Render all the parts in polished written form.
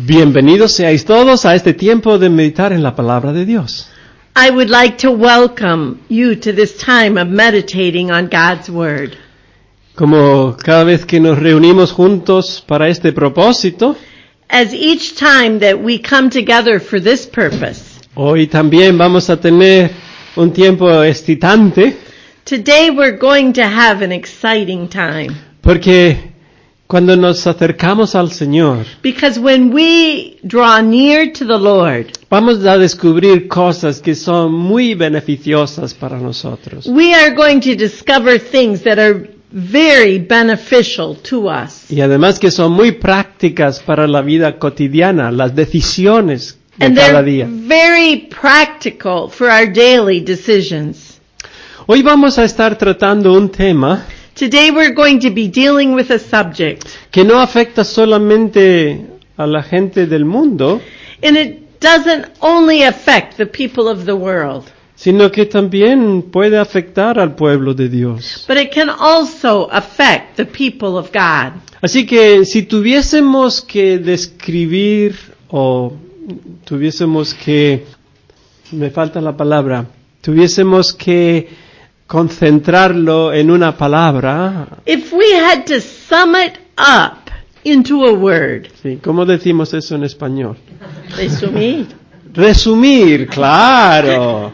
Bienvenidos seáis todos a este tiempo de meditar en la palabra de Dios. I would like to welcome you to this time of meditating on God's Word. Como cada vez que nos reunimos juntos para este propósito, As each time that we come together for this purpose, hoy también vamos a tener un tiempo excitante, today we're going to have an exciting time. porque cuando nos acercamos al Señor, Because when we draw near to the Lord, vamos a descubrir cosas que son muy beneficiosas para nosotros. we are going to discover things that are very beneficial to us. Y además que son muy prácticas para la vida cotidiana, las decisiones de And cada they're día. very practical for our daily decisions. Hoy vamos a estar tratando un tema Today we're going to be dealing with a subject, que no afecta solamente a la gente del mundo, and it doesn't only affect the people of the world, sino que también puede afectar al pueblo de Dios. but it can also affect the people of God. Así que si tuviésemos que describir o tuviésemos que, me falta la palabra, tuviésemos que concentrarlo en una palabra, If we had to sum it up into a word, ¿sí? ¿Cómo decimos eso en español? resumir. Resumir, claro.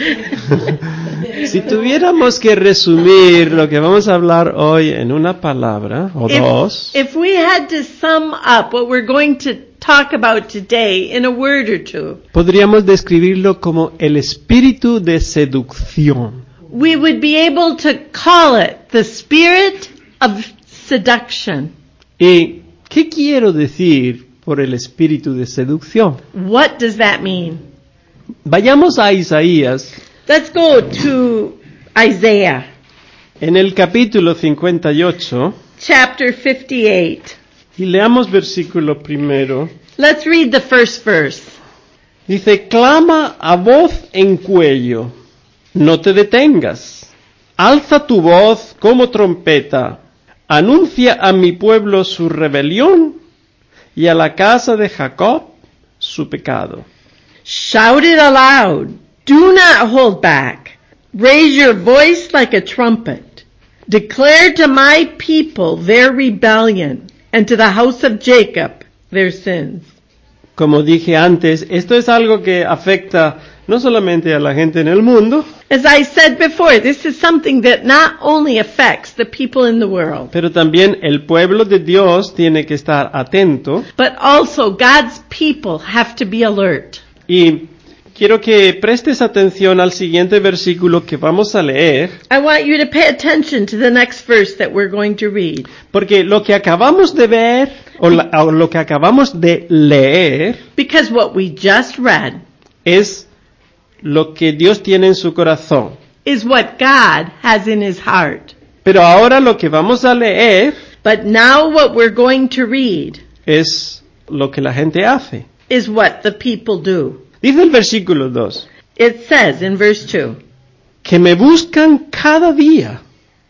Si tuviéramos que resumir lo que vamos a hablar hoy en una palabra o dos, If we had to sum up what we're going to talk about today in a word or two, podríamos describirlo como el espíritu de seducción. we would be able to call it the spirit of seduction. ¿Y qué quiero decir por el espíritu de seducción? What does that mean? Vayamos a Isaías Let's go to Isaiah en el capítulo 58 chapter 58. y leamos versículo primero. Let's read the first verse. Dice, clama a voz en cuello, no te detengas, alza tu voz como trompeta, anuncia a mi pueblo su rebelión y a la casa de Jacob su pecado. Shout it aloud. Do not hold back. Raise your voice like a trumpet. Declare to my people their rebellion and to the house of Jacob their sins. Como dije antes, esto es algo que afecta no solamente a la gente en el mundo, As I said before, this is something that not only affects the people in the world, pero también el pueblo de Dios tiene que estar atento. but also God's people have to be alert. Y quiero que prestes atención al siguiente versículo que vamos a leer, I want you to pay attention to the next verse that we're going to read. porque lo que acabamos de ver, o lo que acabamos de leer, Because what we just read es lo que Dios tiene en su corazón. is what God has in his heart. Pero ahora lo que vamos a leer But now what we're going to read es lo que la gente hace. is what the people do. Dice el versículo 2, It says in verse 2, que me buscan cada día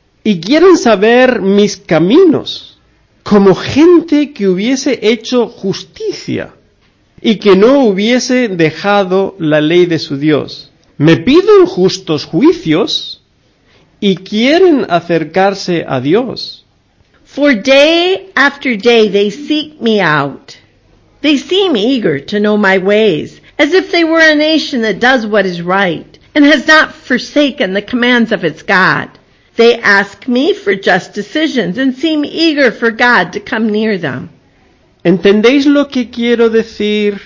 y quieren saber mis caminos, como gente que hubiese hecho justicia y que no hubiese dejado la ley de su Dios. Me piden justos juicios y quieren acercarse a Dios. For day after day they seek me out. They seem eager to know my ways, as if they were a nation that does what is right and has not forsaken the commands of its God. They ask me for just decisions and seem eager for God to come near them. ¿Entendéis lo que quiero decir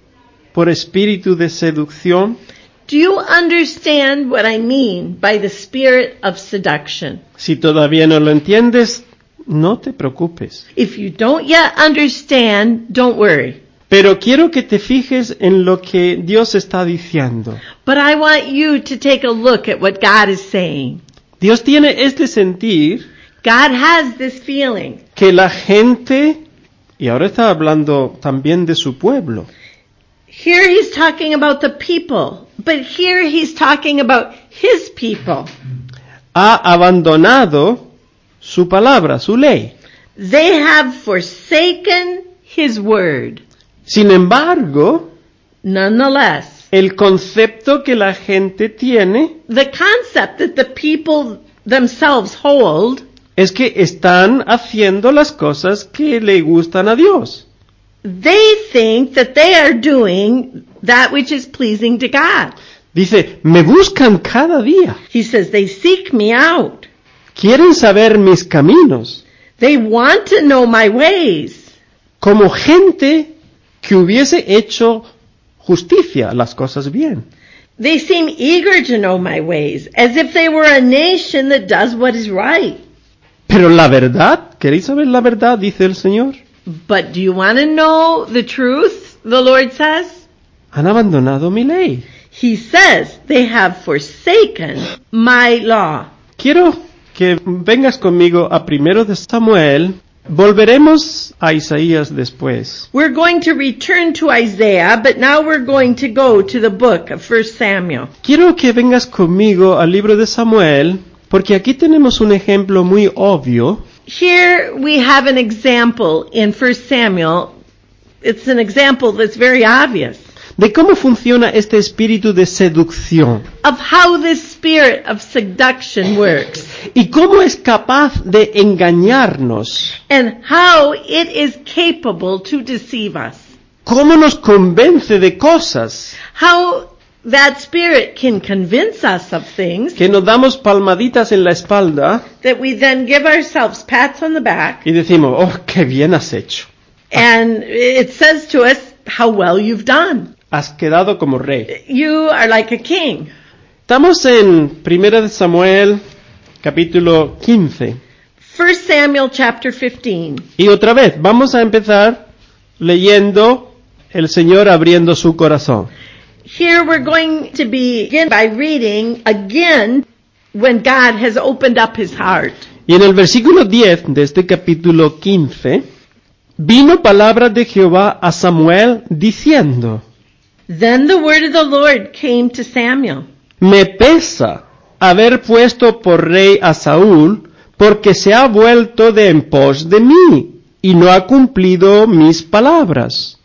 por espíritu de seducción? Do you understand what I mean by the spirit of seduction? Si todavía no lo entiendes, no te preocupes. If you don't yet understand, don't worry. Pero quiero que te fijes en lo que Dios está diciendo. But I want you to take a look at what God is saying. Dios tiene este sentir God has this feeling. que la gente, y ahora está hablando también de su pueblo, Here he's talking about the people, but here he's talking about his people. ha abandonado su palabra, su ley. They have forsaken his word. Sin embargo, Nonetheless, el concepto que la gente tiene the concept that the people themselves hold es que están haciendo las cosas que le gustan a Dios. they think that they are doing that which is pleasing to God. Dice, me buscan cada día, He says, they seek me out. quieren saber mis caminos, They want to know my ways. como gente que hubiese hecho justicia, las cosas bien. They seem eager to know my ways, as if they were a nation that does what is right. Pero la verdad, ¿queréis saber la verdad? Dice el Señor. But do you want to know the truth? The Lord says. Han abandonado mi ley. He says they have forsaken my law. Quiero que vengas conmigo a 1 de Samuel. Volveremos a Isaías después. We're going to return to Isaiah, but now we're going to go to the book of 1 Samuel. Quiero que vengas conmigo al libro de Samuel, porque aquí tenemos un ejemplo muy obvio Here we have an example in 1 Samuel. It's an example that's very obvious de cómo funciona este espíritu de seducción of how this spirit of seduction works y cómo es capaz de engañarnos, and how it is capable to deceive us. cómo nos convence de cosas How that spirit can convince us of things que nos damos palmaditas en la espalda that we then give ourselves pats on the back, y decimos, oh, qué bien has hecho, and it says to us how well you've done. has quedado como rey. You are like a king. Estamos en 1 de Samuel, capítulo 15. 1 Samuel chapter 15. Y otra vez, vamos a empezar leyendo el Señor abriendo su corazón. Here we're going to begin by reading again when God has opened up his heart. Y en el versículo 10 de este capítulo 15, vino palabra de Jehová a Samuel diciendo, Then the word of the Lord came to Samuel. me pesa haber puesto por rey a Saúl, porque se ha vuelto de en pos de mí, y no ha cumplido mis palabras.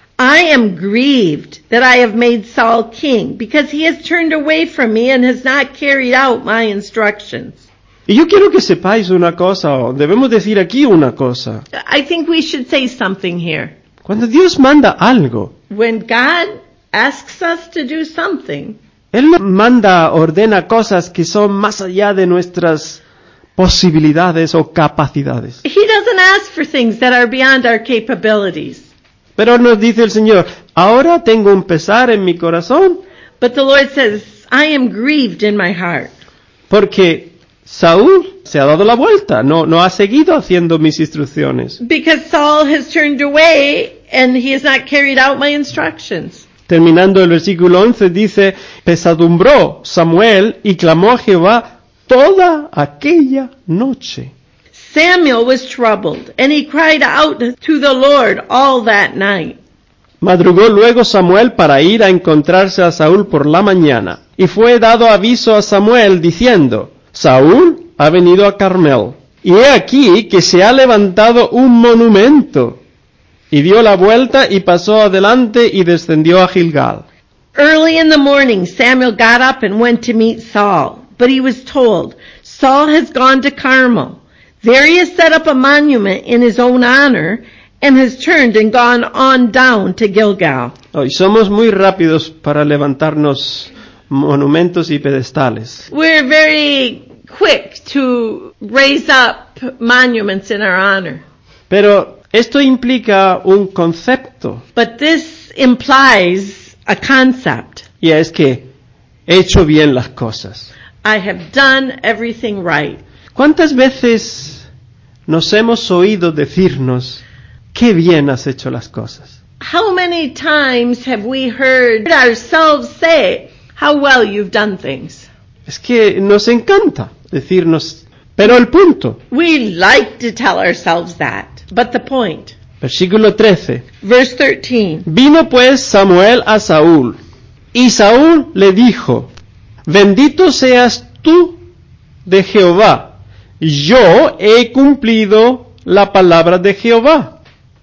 I am grieved that I have made Saul king, because he has turned away from me and has not carried out my instructions. Y yo quiero que sepáis una cosa, o debemos decir aquí una cosa. I think we should say something here. Cuando Dios manda algo, When God asks us to do something, Él no manda, ordena cosas que son más allá de nuestras posibilidades o capacidades. he doesn't ask for things that are beyond our capabilities. Pero nos dice el Señor, ahora tengo un pesar en mi corazón, But the Lord says, I am grieved in my heart. porque Saúl se ha dado la vuelta, no ha seguido haciendo mis instrucciones. Because Saul has turned away and he has not carried out my instructions. Terminando el versículo 11 dice, pesadumbró Samuel y clamó a Jehová toda aquella noche. Samuel was troubled and he cried out to the Lord all that night. Madrugó luego Samuel para ir a encontrarse a Saúl por la mañana, y fue dado aviso a Samuel diciendo, Saúl ha venido a Carmel, y he aquí que se ha levantado un monumento. Y dio la vuelta y pasó adelante y descendió a Gilgal. Early in the morning, Samuel got up and went to meet Saul. But he was told, Saul has gone to Carmel. There he has set up a monument in his own honor and has turned and gone on down to Gilgal. Hoy somos muy rápidos para levantarnos monumentos y pedestales. We're very quick to raise up monuments in our honor. Pero esto implica un concepto, But this implies a concept. y es que he hecho bien las cosas. I have done everything right. ¿Cuántas veces nos hemos oído decirnos, qué bien has hecho las cosas? How many times have we heard ourselves say how well you've done things? Es que nos encanta decirnos, pero el punto, We like to tell ourselves that. But the point. versículo 13, Verse 13. vino pues Samuel a Saúl, y Saúl le dijo, bendito seas tú de Jehová, yo he cumplido la palabra de Jehová.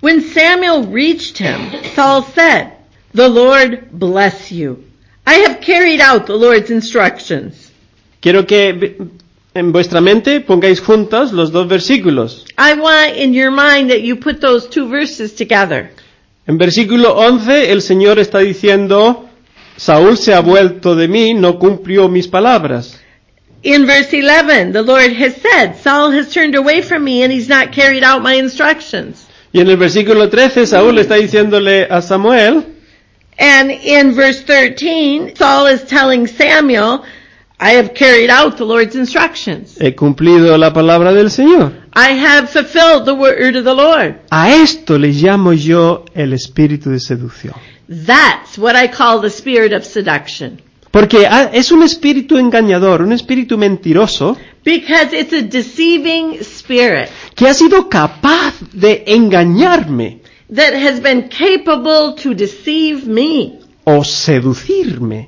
When Samuel reached him, Saul said, "The Lord bless you. I have carried out the Lord's instructions." Quiero que en vuestra mente pongáis juntos los dos versículos. I want in your mind that you put those two verses together. En versículo 11 el Señor está diciendo, Saúl se ha vuelto de mí, no cumplió mis palabras. In verse 11, the Lord has said, "Saul has turned away from me and he's not carried out my instructions." Y en el versículo 13 Saúl está diciéndole a Samuel, And in verse 13, Saul is telling Samuel, "I have carried out the Lord's instructions. he cumplido la palabra del Señor. I have fulfilled the word of the Lord." A esto le llamo yo el espíritu de seducción. That's what I call the spirit of seduction. Porque es un espíritu engañador, un espíritu mentiroso, Because it's a deceiving spirit que ha sido capaz de engañarme that has been capable to deceive me, o seducirme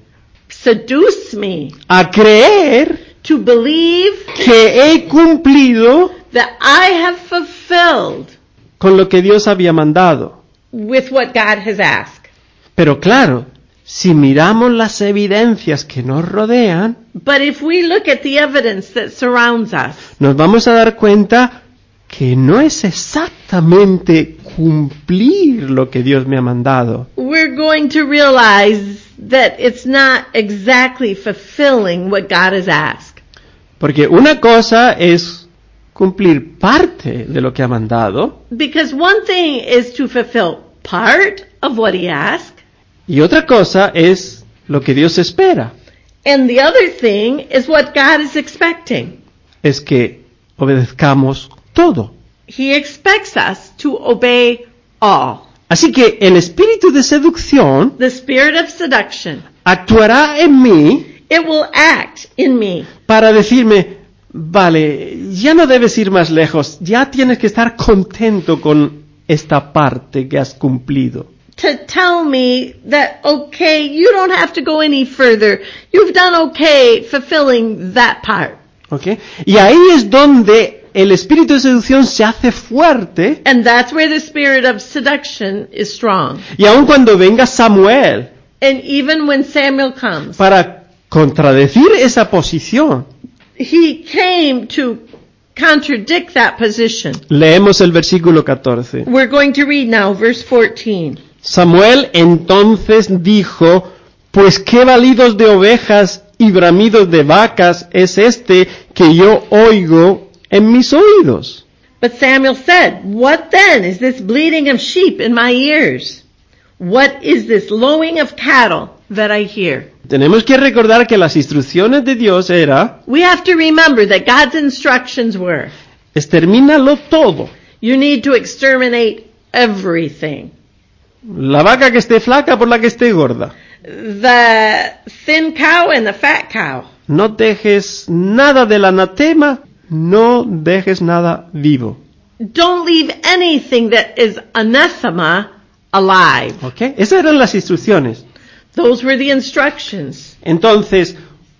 seduce me, a creer to believe que he cumplido that I have fulfilled con lo que Dios había mandado. with what God has asked. Pero claro, si miramos las evidencias que nos rodean, But if we look at the evidence that surrounds us, nos vamos a dar cuenta que no es exactamente cumplir lo que Dios me ha mandado. we're going to realize that it's not exactly fulfilling what God has asked. Porque una cosa es cumplir parte de lo que ha mandado Because one thing is to fulfill part of what He asked, y otra cosa es lo que Dios espera, and the other thing is what God is expecting. es que obedezcamos todo. He expects us to obey all. Así que el espíritu de seducción The spirit of seduction, actuará en mí it will act in me para decirme, vale, ya no debes ir más lejos, ya tienes que estar contento con esta parte que has cumplido. to tell me that, okay, you don't have to go any further. You've done okay fulfilling that part. ¿Ok? Y ahí es donde el espíritu de seducción se hace fuerte, And that's where the spirit of seduction is strong. y aun cuando venga Samuel And even when Samuel comes, para contradecir esa posición, he came to contradict that position. leemos el versículo 14. We're going to read now verse 14. Samuel entonces dijo, pues qué balidos de ovejas y bramidos de vacas es este que yo oigo en mis oídos. But Samuel said, "What then is this bleating of sheep in my ears? What is this lowing of cattle that I hear?" Tenemos que recordar que las instrucciones de Dios era, We have to remember that God's instructions were, extermínalo todo. you need to exterminate everything. La vaca que esté flaca por la que esté gorda. The thin cow and the fat cow. No dejes nada del anatema, no dejes nada vivo. Don't leave anything that is anathema alive. ¿Ok? Esas eran las instrucciones. Those were the instructions. Entonces,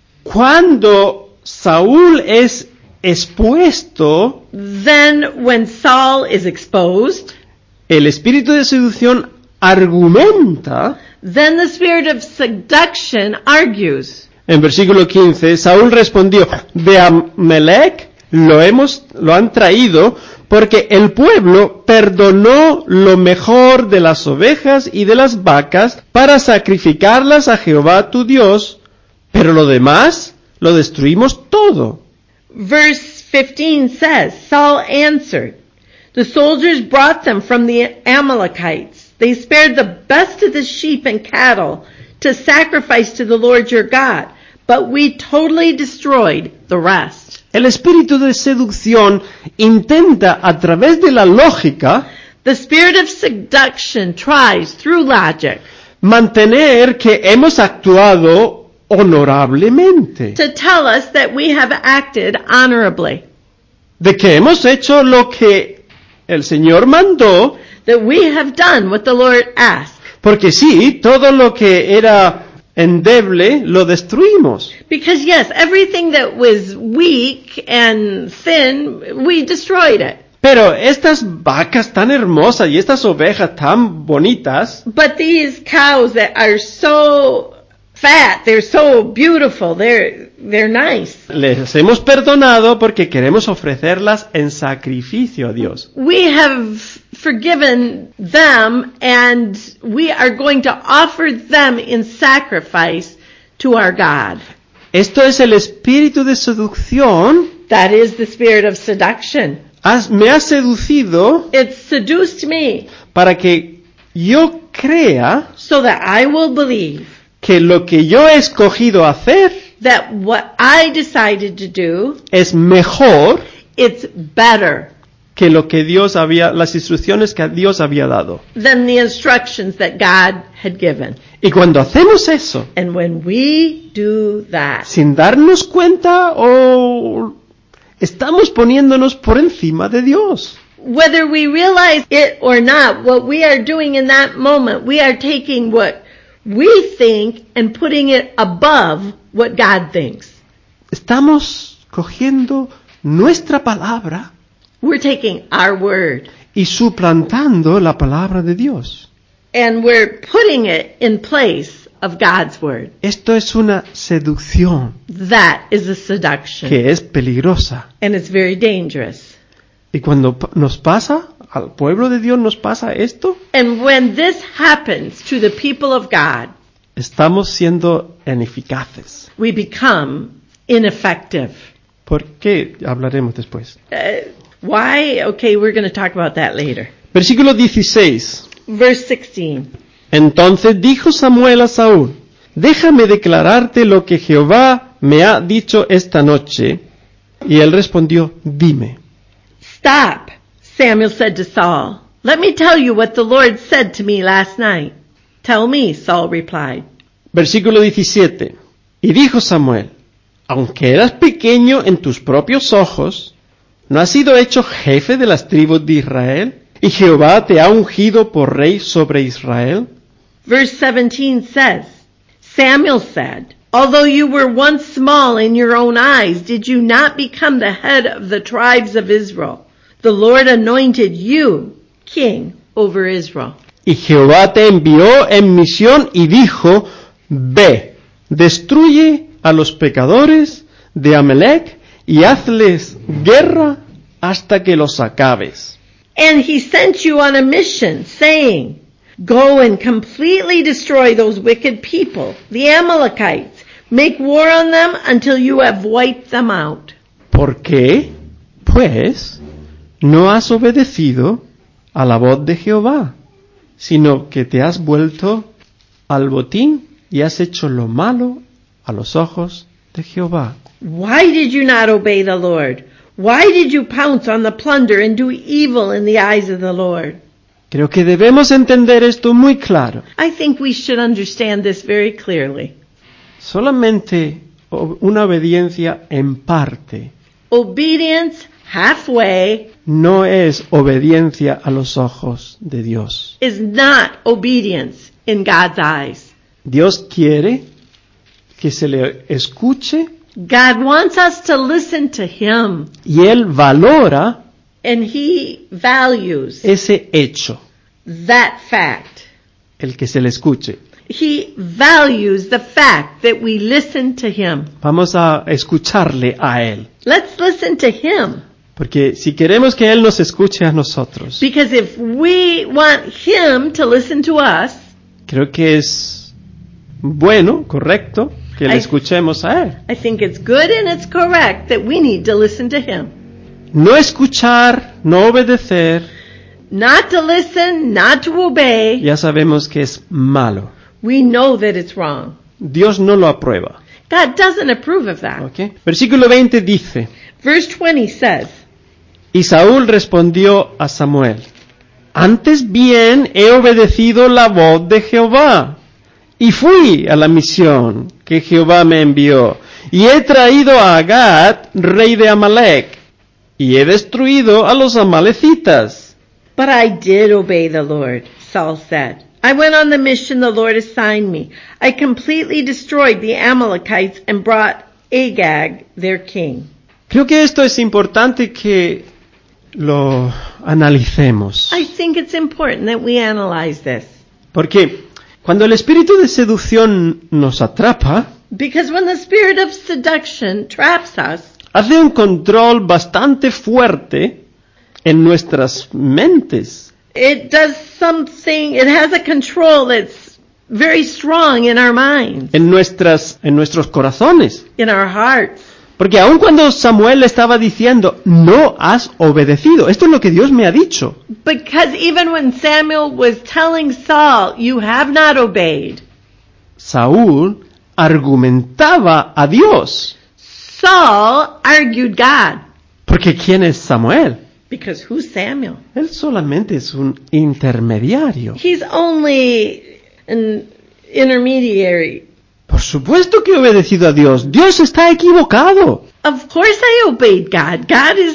cuando Saúl es expuesto, Then when Saul is exposed, el espíritu de seducción argumenta. then the spirit of seduction argues. En versículo 15, Saúl respondió, de Amalec lo han traído porque el pueblo perdonó lo mejor de las ovejas y de las vacas para sacrificarlas a Jehová tu Dios, pero lo demás lo destruimos todo. Verse 15 says, Saul answered, "The soldiers brought them from the Amalekites. They spared the best of the sheep and cattle to sacrifice to the Lord your God, but we totally destroyed the rest." El espíritu de seducción intenta a través de la lógica The spirit of seduction tries through logic mantener que hemos actuado honorablemente, to tell us that we have acted honorably, de que hemos hecho lo que el Señor mandó, that we have done what the Lord asked. porque sí, todo lo que era endeble lo destruimos. Because yes, everything that was weak and thin, we destroyed it. Pero estas vacas tan hermosas y estas ovejas tan bonitas, but these cows that are so fat, they're so beautiful, they're nice. les hemos perdonado porque queremos ofrecerlas en sacrificio a Dios. We have forgiven them and we are going to offer them in sacrifice to our God. Esto es el espíritu de seducción. That is the spirit of seduction. Me ha seducido It seduced me para que yo crea so that I will believe que lo que yo he escogido hacer that what I decided to do, es mejor it's better que lo que las instrucciones que Dios había dado. than the instructions that God had given. Y cuando hacemos eso, And when we do that, sin darnos cuenta o estamos poniéndonos por encima de Dios. whether we realize it or not, what we are doing in that moment, we are taking what we think and putting it above what God thinks. Estamos cogiendo nuestra palabra We're taking our word y suplantando la palabra de Dios. and we're putting it in place of God's word. Esto es una seducción That is a seduction. que es peligrosa. And it's very dangerous. Y cuando nos pasa, al pueblo de Dios nos pasa esto, And when this happens to the people of God, estamos siendo ineficaces. we become ineffective. ¿Por qué? Hablaremos después. Why? Okay, we're going to talk about that later. Versículo 16. Verse 16. Entonces dijo Samuel a Saúl, déjame declararte lo que Jehová me ha dicho esta noche. Y él respondió, dime. Stop, Samuel said to Saul. Let me tell you what the Lord said to me last night. Tell me, Saul replied. Versículo 17. Y dijo Samuel, aunque eras pequeño en tus propios ojos, ¿no has sido hecho jefe de las tribus de Israel? ¿Y Jehová te ha ungido por rey sobre Israel? Verse 17 says, Samuel said, although you were once small in your own eyes, did you not become the head of the tribes of Israel? The Lord anointed you king over Israel. Y Jehová te envió en misión y dijo, ve, destruye a los pecadores de Amalek y hazles guerra hasta que los acabes. And he sent you on a mission, saying, go and completely destroy those wicked people, the Amalekites. Make war on them until you have wiped them out. ¿Por qué? Pues no has obedecido a la voz de Jehová, sino que te has vuelto al botín y has hecho lo malo a los ojos de Jehová. Why did you not obey the Lord? Why did you pounce on the plunder and do evil in the eyes of the Lord? Creo que debemos entender esto muy claro. I think we should understand this very clearly. Solamente una obediencia en parte Obedience halfway no es obediencia a los ojos de Dios. is not obedience in God's eyes. Dios quiere que se le escuche God wants us to listen to Him, y Él valora and He values ese hecho, that fact. el que se le escuche. He values the fact that we listen to Him. Vamos a escucharle a Él. Let's listen to Him. Porque si queremos que Él nos escuche a nosotros, Because if we want Him to listen to us, creo que es bueno, correcto, que le I- escuchemos a Él. I think it's good and it's correct that we need to listen to Him. No escuchar, no obedecer, Not to listen, not to obey. ya sabemos que es malo. We know that it's wrong. Dios no lo aprueba. God doesn't approve of that. ¿Ok? Versículo 20 dice, Verse 20 says, y Saúl respondió a Samuel, antes bien he obedecido la voz de Jehová, y fui a la misión que Jehová me envió, y he traído a Agag, rey de Amalek, y he destruido a los amalecitas. But I did obey the Lord, Saul said. I went on the mission the Lord assigned me. I completely destroyed the Amalekites and brought Agag, their king. Creo que esto es importante que lo analicemos. I think it's important that we analyze this. Porque cuando el espíritu de seducción nos atrapa, Because when the spirit of seduction traps us, hace un control bastante fuerte en nuestras mentes. it does something, it has a control that's very strong in our minds, En nuestros corazones. in our hearts. Porque aun cuando Samuel le estaba diciendo, no has obedecido, esto es lo que Dios me ha dicho. Because even when Samuel was telling Saul, you have not obeyed, Saúl argumentaba a Dios. Saul argued God. Porque ¿quién es Samuel? Because who's Samuel? Él solamente es un intermediario. He's only an intermediary. Por supuesto que he obedecido a Dios. Dios está equivocado. Of course I obeyed God.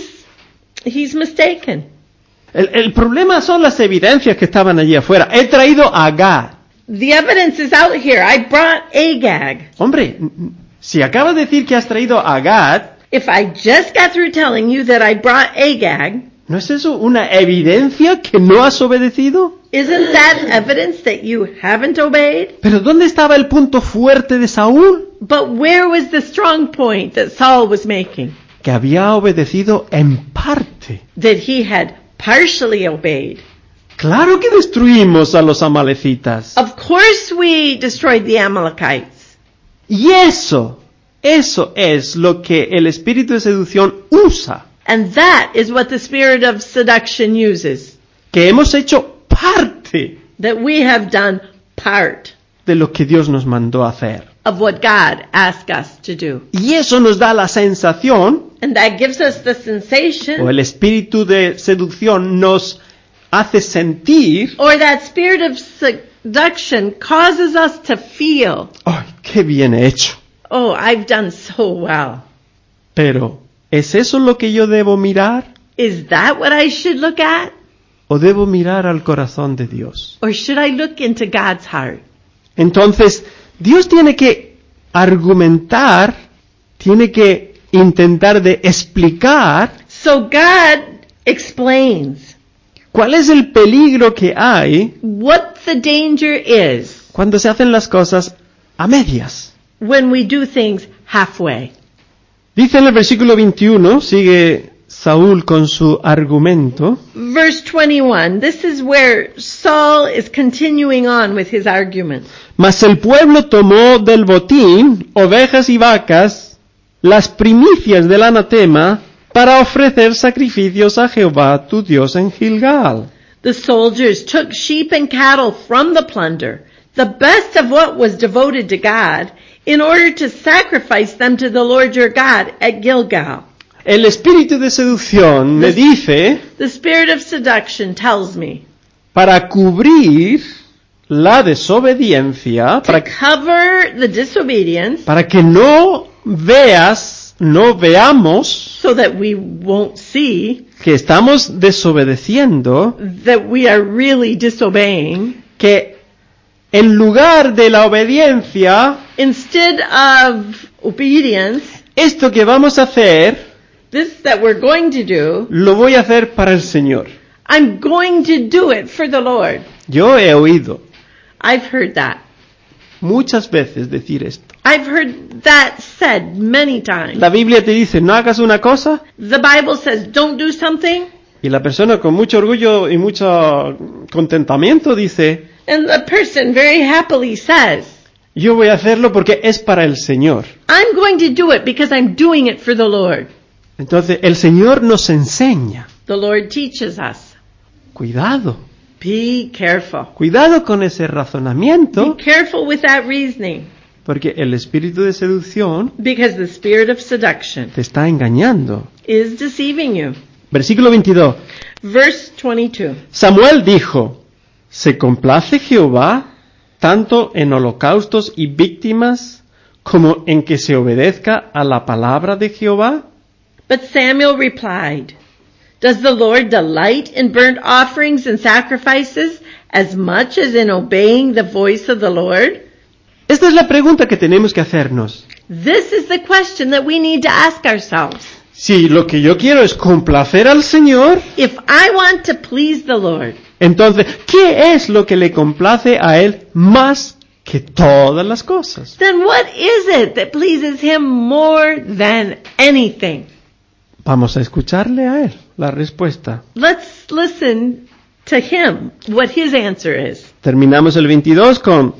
He's mistaken. El problema son las evidencias que estaban allí afuera. He traído a Agag. The evidence is out here. I brought Agag. Hombre, si acabas de decir que has traído a Agag, If I just got through telling you that I brought Agag, ¿no es eso una evidencia que no has obedecido? isn't that evidence that you haven't obeyed? Pero ¿dónde estaba el punto fuerte de Saúl? But where was the strong point that Saul was making? Que había obedecido en parte. That he had partially obeyed. Claro que destruimos a los amalecitas. Of course we destroyed the Amalekites. Y eso es lo que el espíritu de seducción usa. And that is what the spirit of seduction uses. Que hemos hecho parte That we have done part de lo que Dios nos mandó a hacer. of what God asked us to do. Y eso nos da la sensación, And that gives us the sensation, o el espíritu de seducción nos hace sentir, or that spirit of seduction causes us to feel, ¡ay, qué bien he hecho! oh, I've done so well. Pero, ¿es eso lo que yo debo mirar? Is that what I should look at? ¿O debo mirar al corazón de Dios? Or should I look into God's heart? Entonces, Dios tiene que argumentar, tiene que intentar de explicar So God explains cuál es el peligro que hay what the danger is cuando se hacen las cosas a medias. when we do things halfway. Dice en el versículo 21, sigue Saúl con su argumento, Verse 21, this is where Saul is continuing on with his argument. mas el pueblo tomó del botín ovejas y vacas, las primicias del anatema, para ofrecer sacrificios a Jehová tu Dios en Gilgal. The soldiers took sheep and cattle from the plunder, the best of what was devoted to God, in order to sacrifice them to the Lord your God at Gilgal. El espíritu de seducción me dice, The spirit of seduction tells me para cubrir la desobediencia, to cover the disobedience para que no veamos so that we won't see que estamos desobedeciendo, that we are really disobeying. que en lugar de la obediencia, Instead of obedience, esto que vamos a hacer, this that we're going to do, lo voy a hacer para el Señor. I'm going to do it for the Lord. Yo he oído I've heard that. muchas veces decir esto. I've heard that said many times. La Biblia te dice, no hagas una cosa, The Bible says, don't do something, y la persona con mucho orgullo y mucho contentamiento dice, and the person very happily says, yo voy a hacerlo porque es para el Señor. I'm going to do it because I'm doing it for the Lord. Entonces, el Señor nos enseña, The Lord teaches us. cuidado, Be careful. cuidado con ese razonamiento, Be careful with that reasoning, porque el espíritu de seducción because the spirit of seduction te está engañando. is deceiving you. Versículo 22. Verse 22. Samuel dijo, ¿se complace Jehová tanto en holocaustos y víctimas como en que se obedezca a la palabra de Jehová? But Samuel replied, does the Lord delight in burnt offerings and sacrifices as much as in obeying the voice of the Lord? Esta es la pregunta que tenemos que hacernos. This is the question that we need to ask ourselves. Si lo que yo quiero es complacer al Señor, if I want to please the Lord, entonces, ¿qué es lo que le complace a Él más que todas las cosas? then what is it that pleases Him more than anything? Vamos a escucharle a Él la respuesta. Let's listen to Him, what His answer is. Terminamos el 22 con: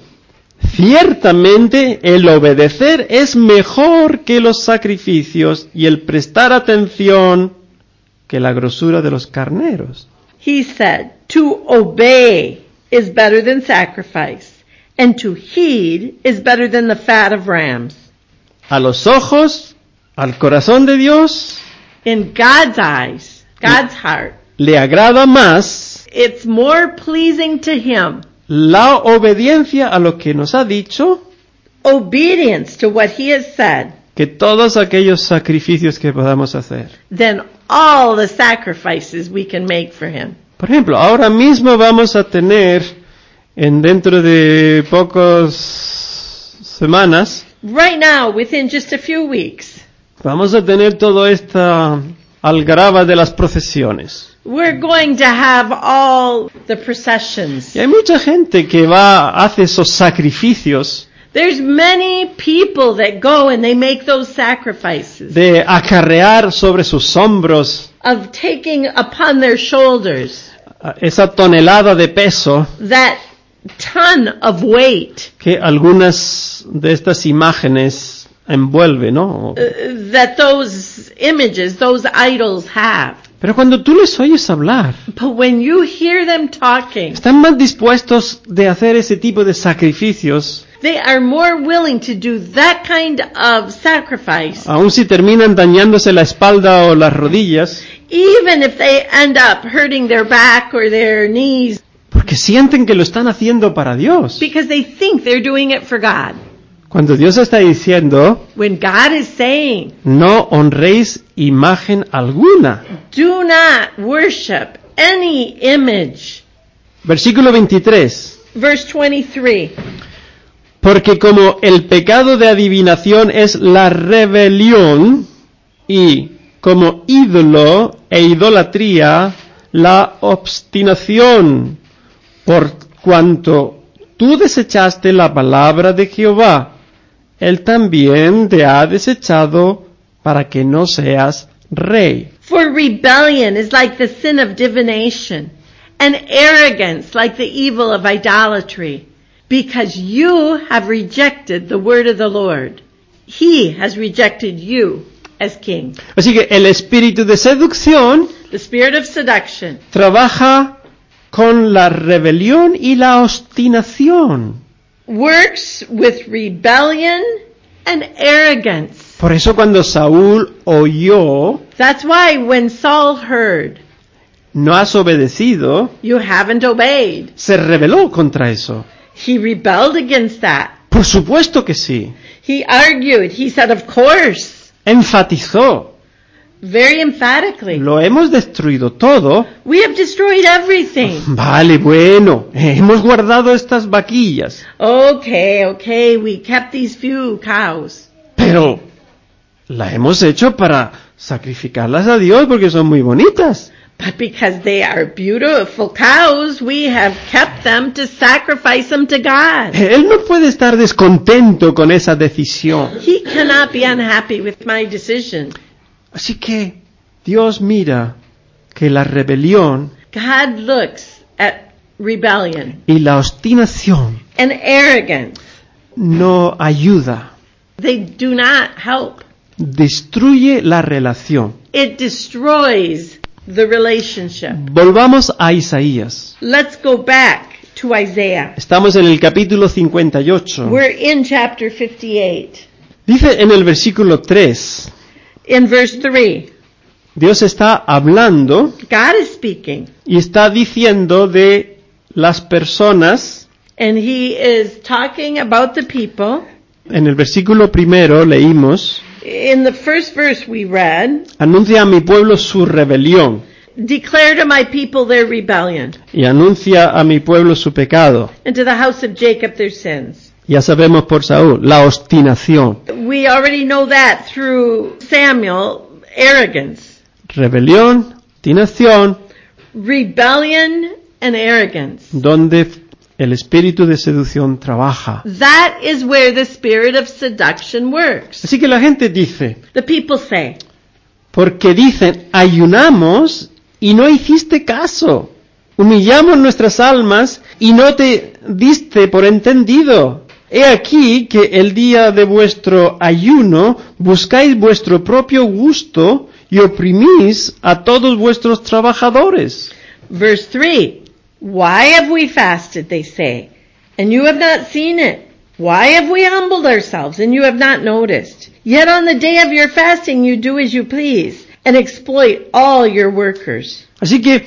ciertamente el obedecer es mejor que los sacrificios y el prestar atención que la grosura de los carneros. He said, to obey is better than sacrifice, and to heed is better than the fat of rams. A los ojos, al corazón de Dios, In God's eyes, God's heart, le agrada más it's more pleasing to Him, la obediencia a lo que nos ha dicho obedience to what He has said, que todos aquellos sacrificios que podamos hacer. than all the sacrifices we can make for Him. Por ejemplo, ahora mismo vamos a tener, dentro de pocas semanas, Right now, within just a few weeks, vamos a tener toda esta algaraba de las procesiones. we're going to have all the processions. Y hay mucha gente que hace esos sacrificios There's many people that go and they make those sacrifices de acarrear sobre sus hombros of taking upon their shoulders esa tonelada de peso that ton of weight que algunas de estas imágenes envuelve, ¿no? that those images, those idols have. Pero cuando tú les oyes hablar, But when you hear them talking, están más dispuestos de hacer ese tipo de sacrificios, they are more willing to do that kind of sacrifice, aun si terminan dañándose la espalda o las rodillas, even if they end up hurting their back or their knees, porque sienten que lo están haciendo para Dios. because they think they're doing it for God. Cuando Dios está diciendo, When God is saying, no honréis imagen alguna. do not worship any image. Versículo 23. Verse 23. Porque como el pecado de adivinación es la rebelión, y como ídolo e idolatría la obstinación, por cuanto tú desechaste la palabra de Jehová, Él también te ha desechado para que no seas rey. For rebellion is like the sin of divination, and arrogance like the evil of idolatry. Because you have rejected the word of the Lord, He has rejected you as king. Así que el espíritu de seducción The spirit of seduction trabaja con la rebelión y la obstinación. works with rebellion and arrogance. Por eso cuando Saúl oyó, That's why when Saul heard, no has obedecido, you haven't obeyed, se rebeló contra eso. he rebelled against that. Por supuesto que sí. He argued. He said, of course, Enfatizó. very emphatically, Lo hemos destruido todo. we have destroyed everything. Vale, bueno, hemos guardado estas vaquillas. Okay, we kept these few cows. Pero la hemos hecho para sacrificarlas a Dios porque son muy bonitas. But because they are beautiful cows, we have kept them to sacrifice them to God. Él no puede estar descontento con esa decisión. He cannot be unhappy with my decision. Así que Dios mira que la rebelión God looks at rebellion y la obstinación and arrogance. no ayuda, They do not help. destruye la relación. It destroys the relationship. Volvamos a Isaías. Let's go back to Isaiah. Estamos en el capítulo 58. We're in chapter 58. Dice en el versículo 3, In verse 3, Dios está hablando God is speaking, y está diciendo de las personas. and He is talking about the people. En el versículo primero leímos, In the first verse we read, anuncia a mi pueblo su rebelión declare to my people their rebellion, y anuncia a mi pueblo su pecado. and to the house of Jacob their sins. Ya sabemos por Saúl, la obstinación. We already know that through Samuel, arrogance. Rebelión, obstinación, Rebellion and arrogance. donde el espíritu de seducción trabaja. That is where the spirit of seduction works. Así que la gente dice, The people say, porque dicen, ayunamos y no hiciste caso. Humillamos nuestras almas y no te diste por entendido. He aquí que el día de vuestro ayuno buscáis vuestro propio gusto y oprimís a todos vuestros trabajadores. verse 3, why have we fasted, they say, and you have not seen it? Why have we humbled ourselves, and you have not noticed? Yet on the day of your fasting you do as you please, and exploit all your workers. Así que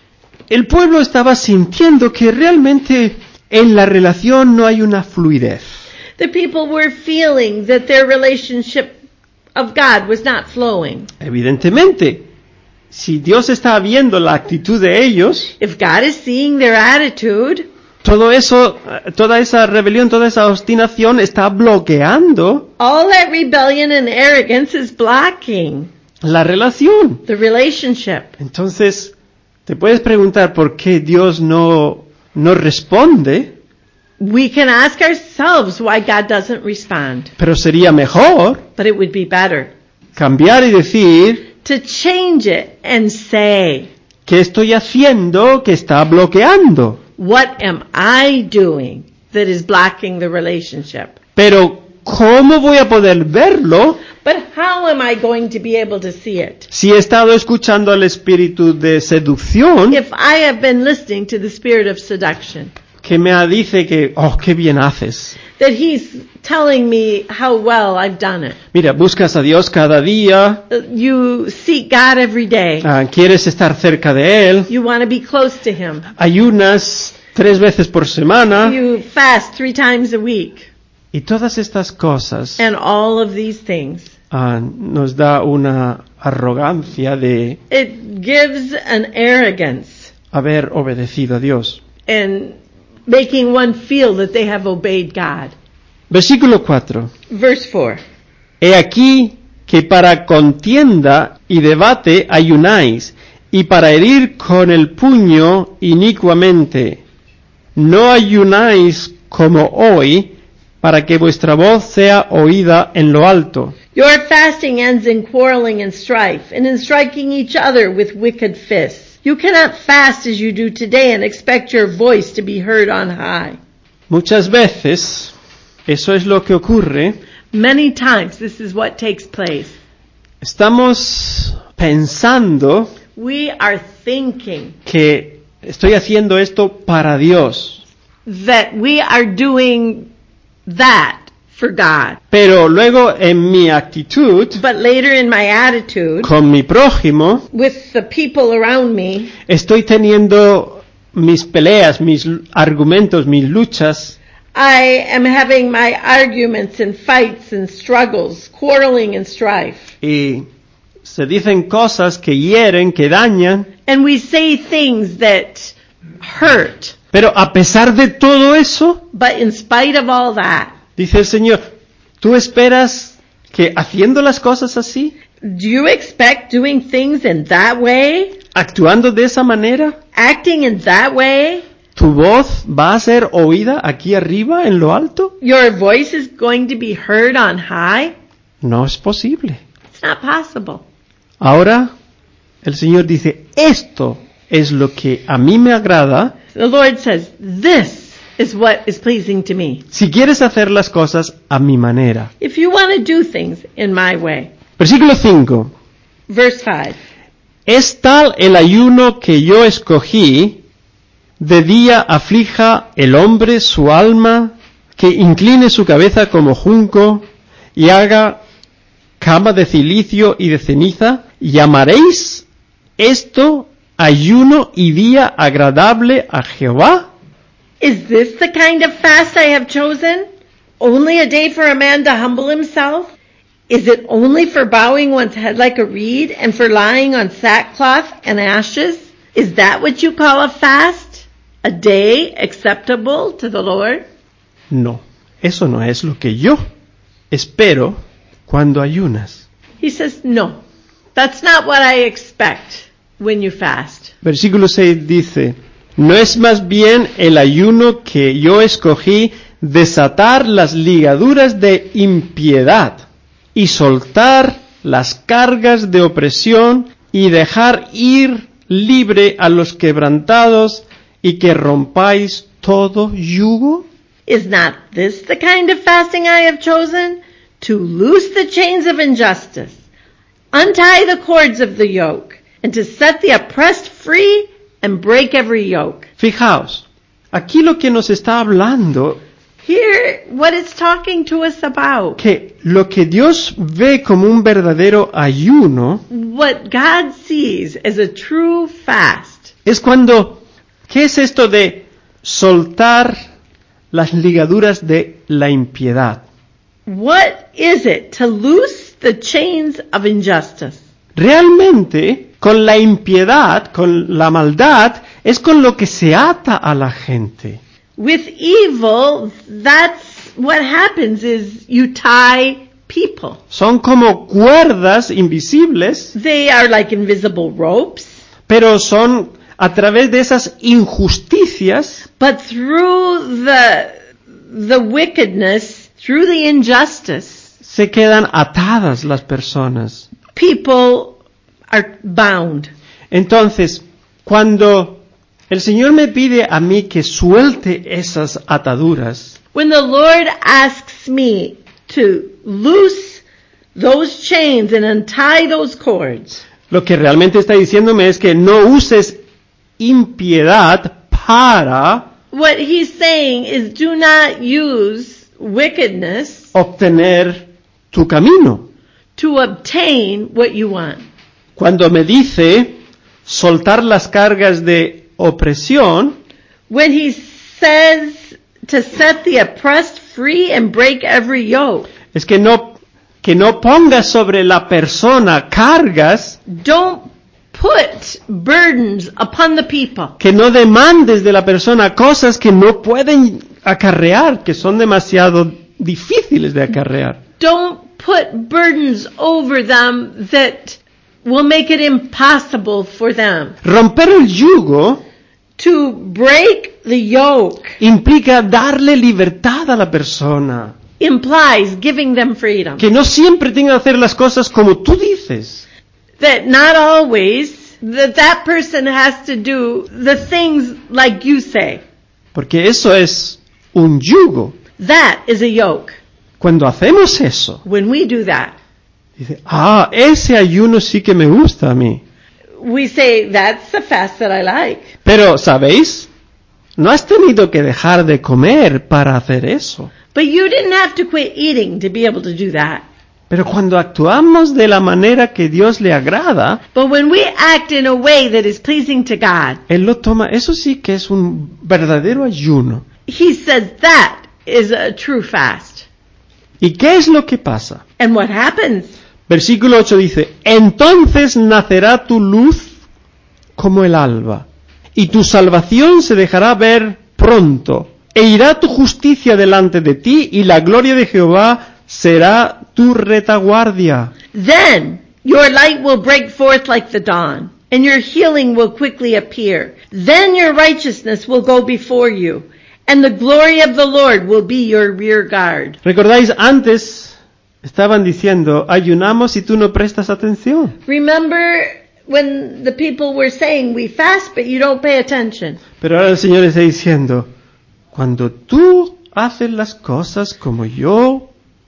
el pueblo estaba sintiendo que realmente en la relación no hay una fluidez. The people were feeling that their relationship of God was not flowing. Evidentemente, si Dios está viendo la actitud de ellos, If God is seeing their attitude, todo eso, toda esa rebelión, toda esa obstinación está bloqueando all that rebellion and arrogance is blocking la relación. the relationship. Entonces, te puedes preguntar por qué Dios no responde, We can ask ourselves why God doesn't respond, pero sería mejor but it would be better cambiar y decir, to change it and say, ¿qué estoy haciendo que está bloqueando? what am I doing that is blocking the relationship? Pero, ¿cómo voy a poder verlo But how am I going to be able to see it? si he estado escuchando al espíritu de seducción If I have been listening to the spirit of seduction, que me dice que, oh, qué bien haces? that he's telling me how well I've done it. Mira, buscas a Dios cada día, You seek God every day. quieres estar cerca de Él, You want to be close to him. ayunas 3 veces por semana, You fast 3 times a week. y todas estas cosas And all of these things. nos da una arrogancia de It gives an arrogance haber obedecido a Dios. and making one feel that they have obeyed God. Versículo 4. Verse 4. He aquí que para contienda y debate ayunáis, y para herir con el puño inicuamente. No ayunáis como hoy, para que vuestra voz sea oída en lo alto. Your fasting ends in quarreling and strife, and in striking each other with wicked fists. You cannot fast as you do today and expect your voice to be heard on high. Muchas veces, eso es lo que ocurre. Many times this is what takes place. Estamos pensando We are thinking que estoy haciendo esto para Dios, that we are doing that for God. pero luego en mi actitud But later in my attitude, con mi prójimo, with the people around me, estoy teniendo mis peleas, mis argumentos, mis luchas, I am having my arguments and fights and struggles, quarreling and strife. y se dicen cosas que hieren, que dañan, And we say things that hurt. pero a pesar de todo eso, But in spite of all that, dice el Señor, ¿tú esperas que haciendo las cosas así, do you expect doing things in that way? actuando de esa manera, Acting in that way? tu voz va a ser oída aquí arriba en lo alto? Your voice is going to be heard on high? No es posible. It's not possible. Ahora el Señor dice, esto es lo que a mí me agrada. The Lord says, this is what is pleasing to me. Si quieres hacer las cosas a mi manera. If you want to do things in my way. Versículo 5. Verse 5. Es tal el ayuno que yo escogí, de día aflija el hombre su alma, que incline su cabeza como junco y haga cama de cilicio y de ceniza. ¿Llamaréis esto ayuno y día agradable a Jehová? Is this the kind of fast I have chosen? Only a day for a man to humble himself? Is it only for bowing one's head like a reed and for lying on sackcloth and ashes? Is that what you call a fast? A day acceptable to the Lord? No, eso no es lo que yo espero cuando ayunas. He says, no. That's not what I expect when you fast. Versículo 6 dice, ¿no es más bien el ayuno que yo escogí desatar las ligaduras de impiedad y soltar las cargas de opresión y dejar ir libre a los quebrantados y que rompáis todo yugo? Is not this the kind of fasting I have chosen? To loose the chains of injustice, untie the cords of the yoke, and to set the oppressed free and break every yoke. Fijaos, aquí lo que nos está hablando, Here, what it's talking to us about, que lo que Dios ve como un verdadero ayuno, what God sees as a true fast, es cuando, ¿qué es esto de soltar las ligaduras de la impiedad? what is it to loose the chains of injustice? Realmente, con la impiedad, con la maldad, es con lo que se ata a la gente. With evil, that's what happens is you tie people. Son como cuerdas invisibles, They are like invisible ropes, pero son a través de esas injusticias, but through the wickedness, through the injustice, se quedan atadas las personas. people are bound. Entonces, cuando el Señor me pide a mí que suelte esas ataduras, When the Lord asks me to loose those chains and untie those cords, lo que realmente está diciéndome es que no uses impiedad para what he's saying is do not use wickedness obtener tu camino. to obtain what you want. Cuando me dice soltar las cargas de opresión, When he says to set the oppressed free and break every yoke, es que no pongas sobre la persona cargas, don't put burdens upon the people. que no demandes de la persona cosas que no pueden acarrear, que son demasiado difíciles de acarrear. Don't put burdens over them that will make it impossible for them. Romper el yugo To break the yoke implica darle libertad a la persona, implies giving them freedom. que no siempre tenga que hacer las cosas como tú dices. That not always that person has to do the things like you say. Porque eso es un yugo. That is a yoke. Cuando hacemos eso, When we do that, dice, ese ayuno sí que me gusta a mí. we say, that's the fast that I like. Pero, ¿sabéis? No has tenido que dejar de comer para hacer eso. But you didn't have to quit eating to be able to do that. Pero cuando actuamos de la manera que Dios le agrada, But when we act in a way that is pleasing to God, Él lo toma. Eso sí que es un verdadero ayuno. He says that is a true fast. ¿Y qué es lo que pasa? And what happens? Versículo 8 dice, entonces nacerá tu luz como el alba, y tu salvación se dejará ver pronto, e irá tu justicia delante de ti, y la gloria de Jehová será tu retaguardia. Then your light will break forth like the dawn, and your healing will quickly appear. Then your righteousness will go before you, and the glory of the Lord will be your rear guard. ¿Recordáis? Antes estaban diciendo, ayunamos y tú no prestas atención. Remember when the people were saying, we fast, but you don't pay attention. Pero ahora el Señor está diciendo, cuando tú haces las cosas como yo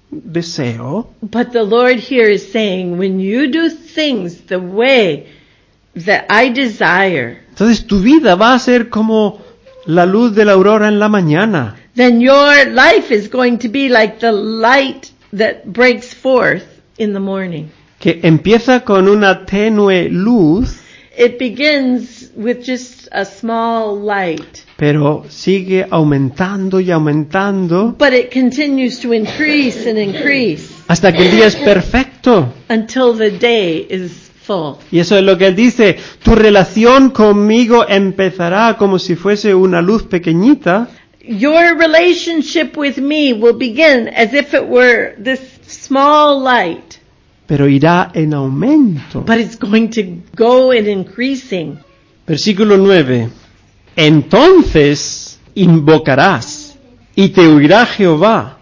deseo, But the Lord here is saying, when you do things the way that I desire, entonces tu vida va a ser como la luz de la aurora en la mañana. then your life is going to be like the light that breaks forth in the morning. Que empieza con una tenue luz, It begins with just a small light, pero sigue aumentando y aumentando but it continues to increase and increase hasta que el día es perfecto. until the day is full. Y eso es lo que él dice, tu relación conmigo empezará como si fuese una luz pequeñita, Your relationship with me will begin as if it were this small light, pero irá en aumento. but it's going to go in increasing. Versículo 9. Entonces invocarás y te oirá Jehová,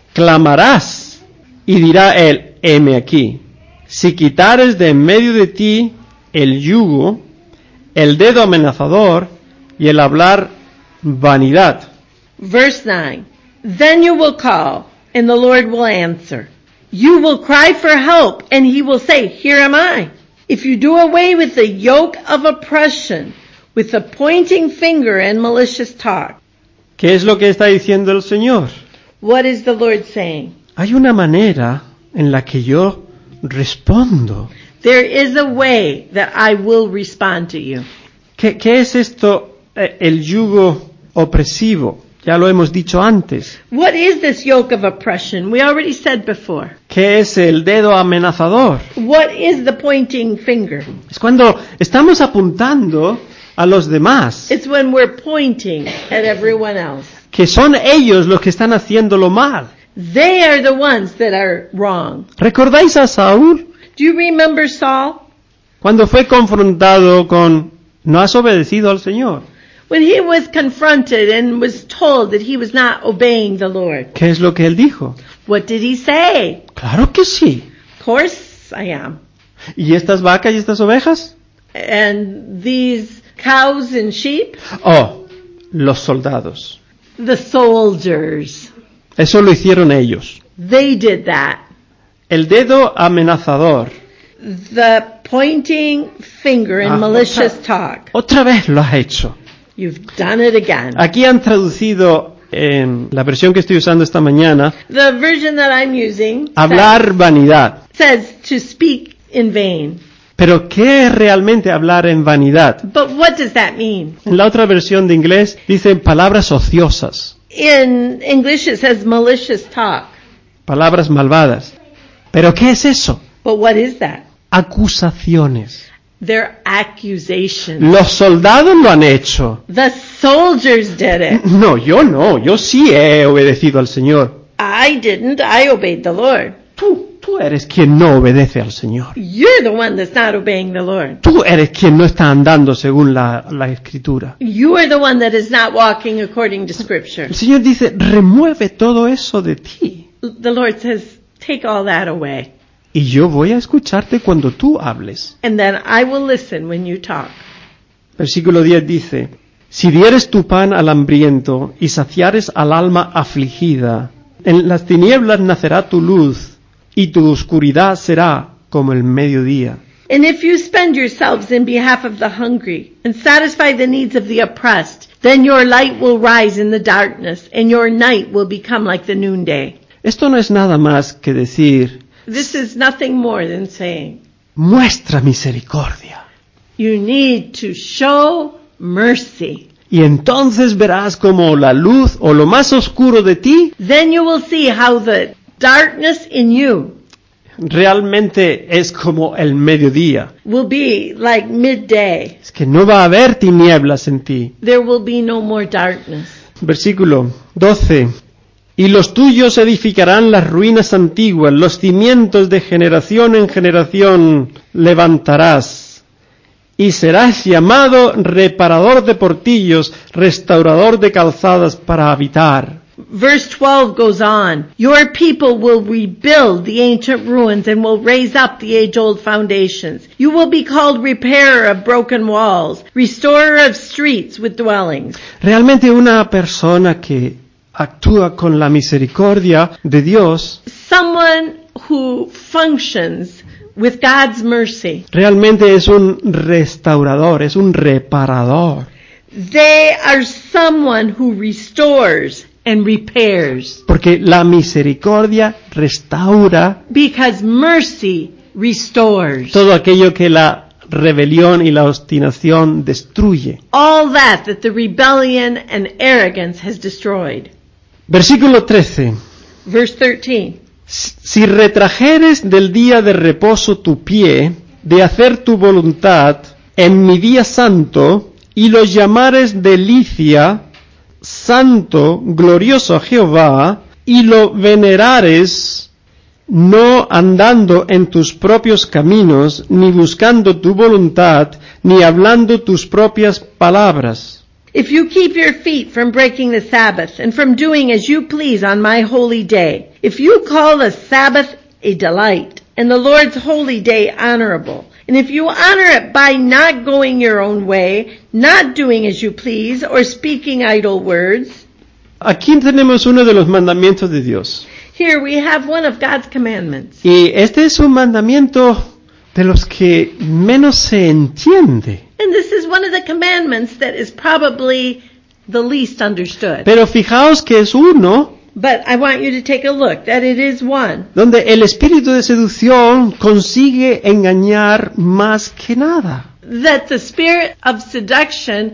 clamarás y dirá él, heme aquí. Si quitares de en medio de ti el yugo, el dedo amenazador y el hablar vanidad. Verse 9. Then you will call, and the Lord will answer. You will cry for help, and he will say, here am I. If you do away with the yoke of oppression, with the pointing finger and malicious talk. ¿Qué es lo que está diciendo el Señor? What is the Lord saying? Hay una manera en la que yo respondo. There is a way that I will respond to you. ¿Qué es esto, el yugo opresivo? Ya lo hemos dicho antes. What is this yoke of oppression? We already said before. ¿Qué es el dedo amenazador? What is the pointing finger? Es cuando estamos apuntando a los demás, It's when we're pointing at everyone else. que son ellos los que están haciéndolo mal. They are the ones that are wrong. ¿Recordáis a Saúl? Do you remember Saul? Cuando fue confrontado con, no has obedecido al Señor. When he was confronted and was told that he was not obeying the Lord. ¿Qué es lo que él dijo? What did he say? Claro que sí. Of course I am. ¿Y estas vacas y estas ovejas? And these cows and sheep? Oh, los soldados. The soldiers. Eso lo hicieron ellos. They did that. El dedo amenazador. The pointing finger and malicious talk. Otra vez lo has hecho. You've done it again. Aquí han traducido en la versión que estoy usando esta mañana, The version that I'm using hablar vanidad. says to speak in vain. Pero ¿qué es realmente hablar en vanidad? But what does that mean? En la otra versión de inglés dicen palabras ociosas, In English it says malicious talk. palabras malvadas. ¿Pero qué es eso? But what is that? Acusaciones. They're accusations. Los soldados lo han hecho. The soldiers did it. No, yo sí he obedecido al Señor. I didn't. I obeyed the Lord. Tú eres quien no obedece al Señor. You're the one that's not obeying the Lord. Tú eres quien no está andando según la Escritura. You are the one that is not walking according to Scripture. El Señor dice, remueve todo eso de ti. The Lord says, take all that away. Y yo voy a escucharte cuando tú hables. And then I will listen when you talk. Versículo 10 dice, si dieres tu pan al hambriento y saciares al alma afligida, en las tinieblas nacerá tu luz y tu oscuridad será como el mediodía. And if you spend yourselves in behalf of the hungry and satisfy the needs of the oppressed, then your light will rise in the darkness and your night will become like the noonday. Esto no es nada más que decir, This is nothing more than saying, muestra misericordia. you need to show mercy. Y entonces verás como la luz o lo más oscuro de ti Then you will see how the darkness in you realmente es como el mediodía. will be like midday. Es que no va a haber tinieblas en ti. There will be no more darkness. Versículo 12. Y los tuyos edificarán las ruinas antiguas, los cimientos de generación en generación levantarás. Y serás llamado reparador de portillos, restaurador de calzadas para habitar. Verse 12 goes on. Your people will rebuild the ancient ruins and will raise up the age-old foundations. You will be called repairer of broken walls, restorer of streets with dwellings. Realmente una persona que actúa con la misericordia de Dios, Someone who functions with God's mercy. realmente es un restaurador, es un reparador. They are someone who restores and repairs. Porque la misericordia restaura Because mercy restores. todo aquello que la rebelión y la obstinación destruye. All that the rebellion and arrogance has destroyed. Versículo 13. Verse 13. Si retrajeres del día de reposo tu pie, de hacer tu voluntad, en mi día santo, y los llamares delicia, santo, glorioso a Jehová, y lo venerares, no andando en tus propios caminos, ni buscando tu voluntad, ni hablando tus propias palabras. If you keep your feet from breaking the Sabbath and from doing as you please on my holy day, if you call the Sabbath a delight and the Lord's holy day honorable, and if you honor it by not going your own way, not doing as you please, or speaking idle words. Aquí tenemos uno de los mandamientos de Dios. Here we have one of God's commandments. Y este es un mandamiento de los que menos se entiende. And this is one of the commandments that is probably the least understood. Pero fijaos que es uno But I want you to take a look that it is one donde el espíritu de seducción consigue engañar más que nada. that the spirit of seduction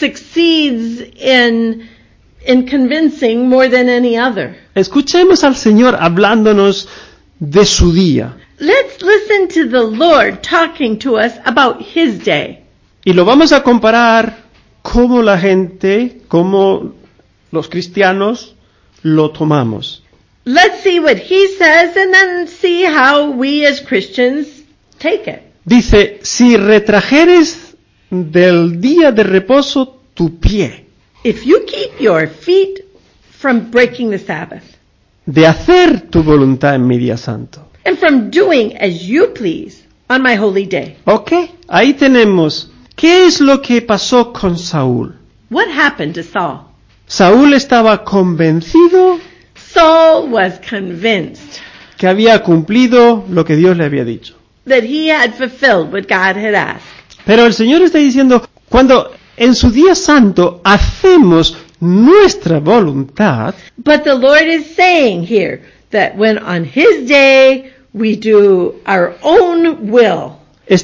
succeeds in convincing more than any other. Escuchemos al Señor hablándonos de su día. Let's listen to the Lord talking to us about His day. Y lo vamos a comparar cómo la gente, cómo los cristianos lo tomamos. Let's see what He says and then see how we as Christians take it. Dice, si retrajeres del día de reposo tu pie, If you keep your feet from breaking the Sabbath de hacer tu voluntad en mi día santo. and from doing as you please on my holy day. Ok, ahí tenemos. ¿Qué es lo que pasó con Saúl? What happened to Saul? Saúl estaba convencido Saul was convinced que había cumplido lo que Dios le había dicho. that he had fulfilled what God had asked. Pero el Señor está diciendo, cuando en su día santo hacemos nuestra voluntad, But the Lord is saying here that when on His day we do our own will,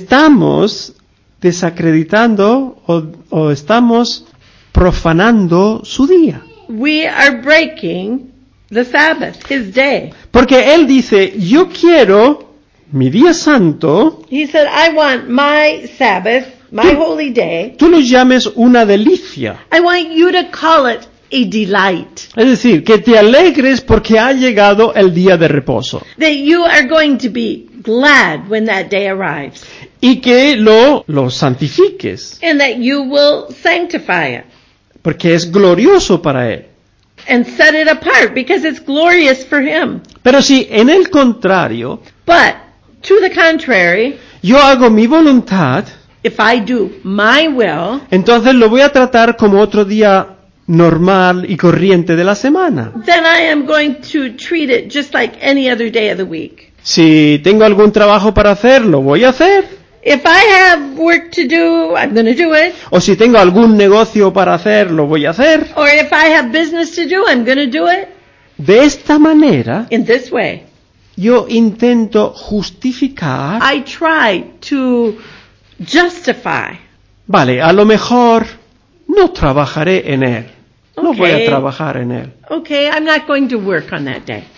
estamos desacreditando o estamos profanando su día. we are breaking the Sabbath, His day. Porque Él dice, yo quiero mi día santo, He said, I want my Sabbath, my holy day, tú lo llames una delicia. I want you to call it a delight. Es decir, que te alegres porque ha llegado el día de reposo. That you are going to be glad when that day arrives. Y que lo santifiques, And that you will sanctify it. porque es glorioso para Él. And set it apart because it's glorious for Him. Pero si en el contrario, But, to the contrary, yo hago mi voluntad, if I do my will, entonces lo voy a tratar como otro día normal y corriente de la semana. then I am going to treat it just like any other day of the week. Si tengo algún trabajo para hacer, lo voy a hacer. If I have work to do, I'm going to do it. O si tengo algún negocio para hacer, lo voy a hacer. Or if I have business to do, I'm going to do it De esta manera, in this way. yo intento justificar. I try to justify. Vale, a lo mejor no trabajaré en él. No voy a Okay. trabajar en él. Okay, I'm not going to work on that day.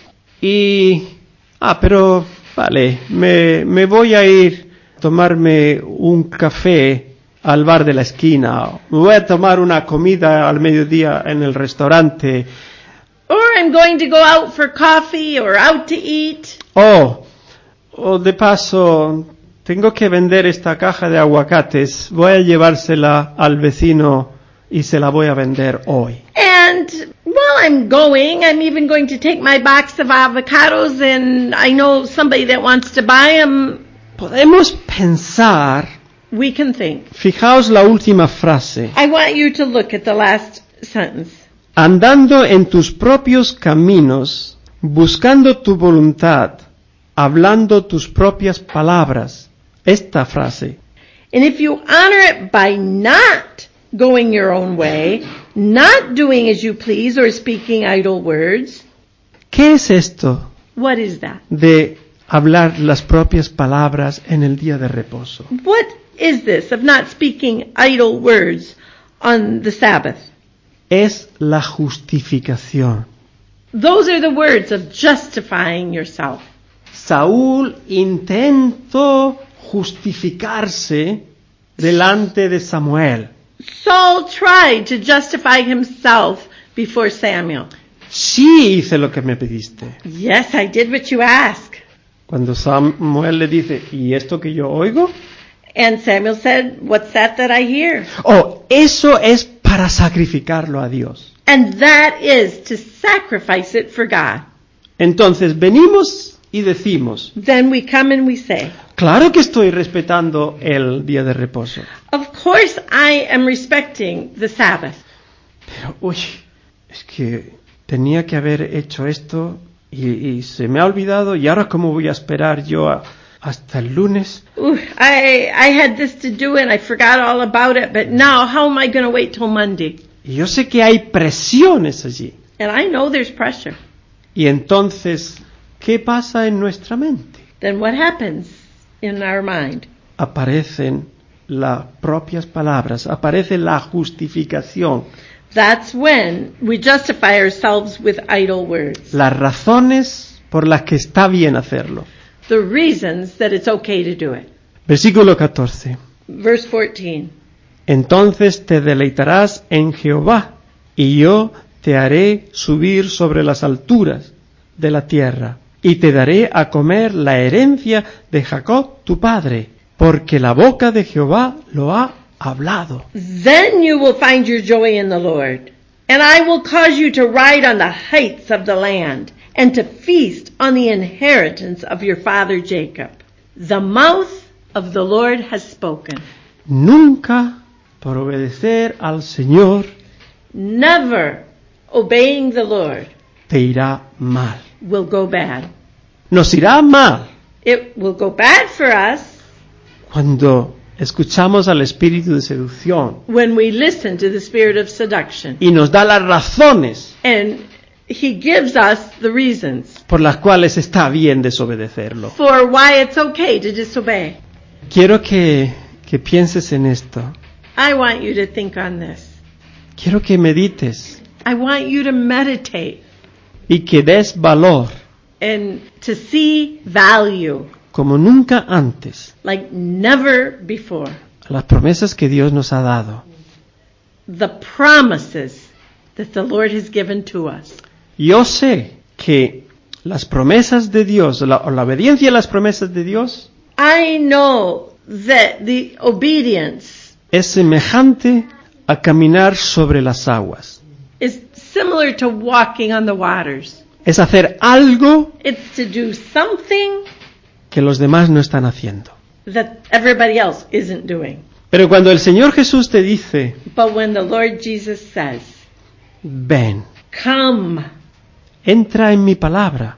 Pero, vale, me voy a ir a tomarme un café al bar de la esquina. Me voy a tomar una comida al mediodía en el restaurante. Or I'm going to go out for coffee or out to eat. O de paso, tengo que vender esta caja de aguacates. Voy a llevársela al vecino y se la voy a vender hoy. And while I'm going, I'm even going to take my box of avocados and I know somebody that wants to buy them. Podemos pensar, We can think. fijaos la última frase, I want you to look at the last sentence. andando en tus propios caminos, buscando tu voluntad, hablando tus propias palabras. Esta frase. And if you honor it by not going your own way, not doing as you please or speaking idle words, ¿Qué es esto what is that? de hablar las propias palabras en el día de reposo? What is this of not speaking idle words on the Sabbath? Es la justificación. Those are the words of justifying yourself. Saúl intentó justificarse delante de Samuel. Saul tried to justify himself before Samuel. sí hice lo que me pediste. Yes, I did what you asked. Cuando Samuel le dice, ¿y esto que yo oigo? And Samuel said, what's that I hear? Oh, eso es para sacrificarlo a Dios. And that is to sacrifice it for God. Entonces venimos y decimos, Then we come and we say, claro que estoy respetando el día de reposo. of course I am respecting the Sabbath. Pero, uy, es que tenía que haber hecho esto y se me ha olvidado, y ahora cómo voy a esperar yo hasta el lunes. I had this to do and I forgot all about it, but now how am I going to wait till Monday? Y yo sé que hay presiones allí. And I know there's pressure. Y entonces, ¿qué pasa en nuestra mente? Then what happens in our mind? Aparecen las propias palabras, aparece la justificación, That's when we justify ourselves with idle words. las razones por las que está bien hacerlo. The reasons that it's okay to do it. Versículo 14. Verse 14. Entonces te deleitarás en Jehová, y yo te haré subir sobre las alturas de la tierra, y te daré a comer la herencia de Jacob tu padre, porque la boca de Jehová lo ha hablado. Then you will find your joy in the Lord, and I will cause you to ride on the heights of the land, and to feast on the inheritance of your father Jacob. The mouth of the Lord has spoken. Nunca, por obedecer al Señor, Never obeying the Lord te irá mal. will go bad. Nos irá mal It will go bad for us cuando escuchamos al espíritu de seducción when we listen to the spirit of seduction. y nos da las razones And he gives us the reasons por las cuales está bien desobedecerlo. for why it's okay to disobey. Quiero que pienses en esto. I want you to think on this. Quiero que medites I want you to meditate y que des valor and to see value como nunca antes like never before. a las promesas que Dios nos ha dado. The promises that the Lord has given to us. Yo sé que las promesas de Dios, o la obediencia a las promesas de Dios, I know that the obedience es semejante a caminar sobre las aguas. is similar to walking on the waters. Es hacer algo It's to do something que los demás no están haciendo. that everybody else isn't doing. Pero cuando el Señor Jesús te dice, But when the Lord Jesus says, ven, come entra en mi palabra,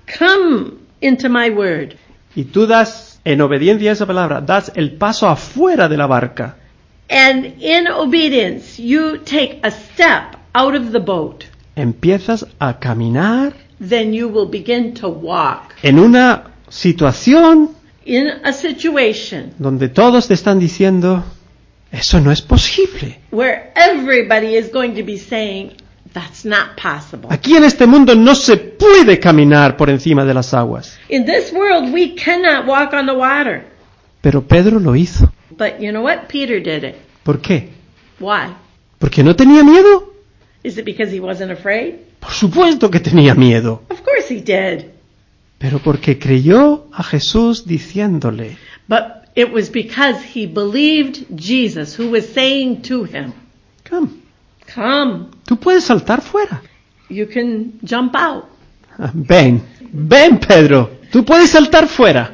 into my word, y tú das, en obediencia a esa palabra, das el paso afuera de la barca, and in obedience you take a step out of the boat, empiezas a caminar then you will begin to walk en una situación in a situation donde todos te están diciendo, eso no es posible. where everybody is going to be saying, that's not possible. Aquí en este mundo no se puede caminar por encima de las aguas. In this world, we cannot walk on the water. Pero Pedro lo hizo. But you know what? Peter did it. ¿Por qué? Why? ¿Porque no tenía miedo? Is it because he wasn't afraid? Por supuesto que tenía miedo. Of course he did. Pero porque creyó a Jesús diciéndole, But it was because he believed Jesus, who was saying to him, come, come, tú puedes saltar fuera. you can jump out. Ven, Pedro, tú puedes saltar fuera.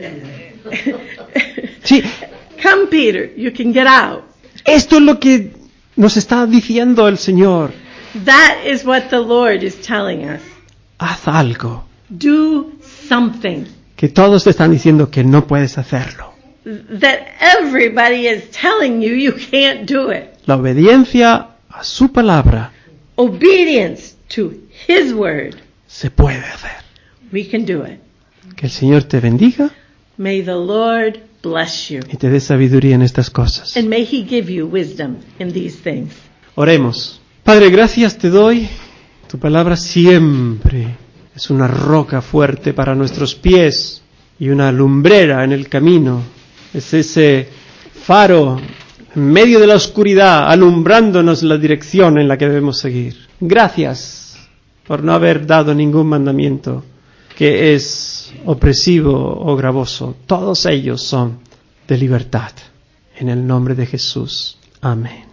Sí, Come, Peter, you can get out. esto es lo que nos está diciendo el Señor. That is what the Lord is telling us. Haz algo Do something que todos te están diciendo que no puedes hacerlo. that everybody is telling you you can't do it. La obediencia a su palabra Obedience to His word, se puede hacer. we can do it. Que el Señor te bendiga May the Lord bless you, y te dé sabiduría en estas cosas. and may He give you wisdom in these things. Oremos. Padre, gracias te doy. Tu palabra siempre es una roca fuerte para nuestros pies y una lumbrera en el camino. Es ese faro en medio de la oscuridad alumbrándonos la dirección en la que debemos seguir. Gracias por no haber dado ningún mandamiento que es opresivo o gravoso. Todos ellos son de libertad. En el nombre de Jesús. Amén.